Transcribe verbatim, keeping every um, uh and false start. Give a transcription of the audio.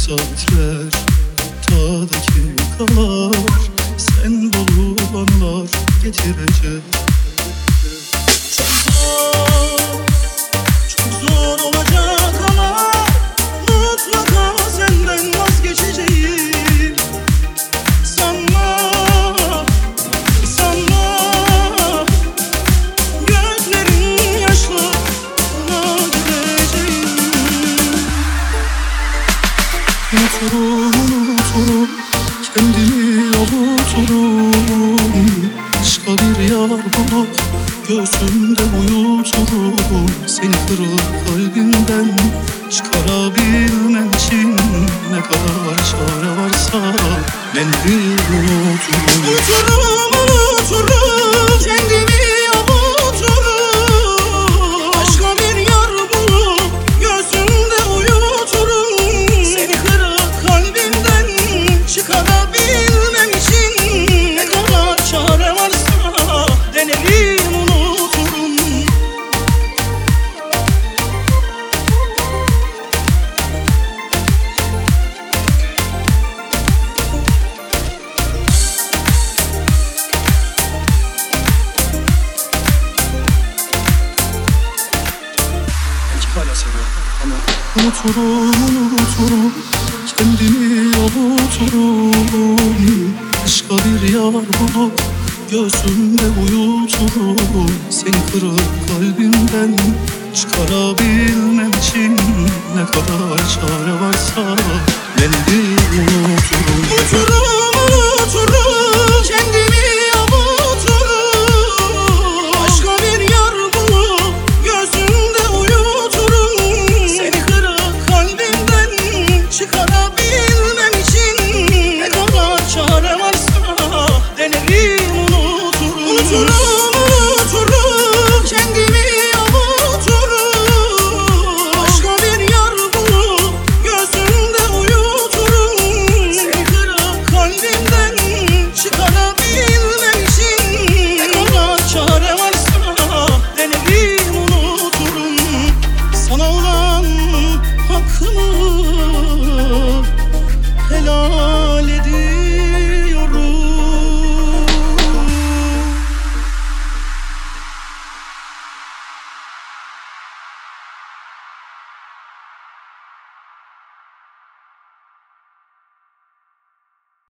saatler ta dakikalar, sen dolu anlar getirecek. Çok zor, çok zor olacak ama mutlaka senden vazgeçeceğim. Sanma, sanma, gözlerin yaşlı, buna gideceğim. Unuturum, unuturum, kendimi avuturum. Başka bir yar bulup göğsümde uyuturum. Seni kırık kalbimden çıkarabilmem için ne kadar çare varsa ben bir unuturum. Unuturum, unuturum, kendimi avuturum. Başka bir yar bulup göğsümde uyuturum. Seni kırık kalbimden çıkarabilmem için ne kadar çare varsa denerim, unuturum. Belki hala seviyorum ama unuturum, unuturum, kendimi avuturum. Başka bir yar bulup göğsümde uyuturum. Seni kırık kalbimden çıkarabilmem için ne kadar çare varsa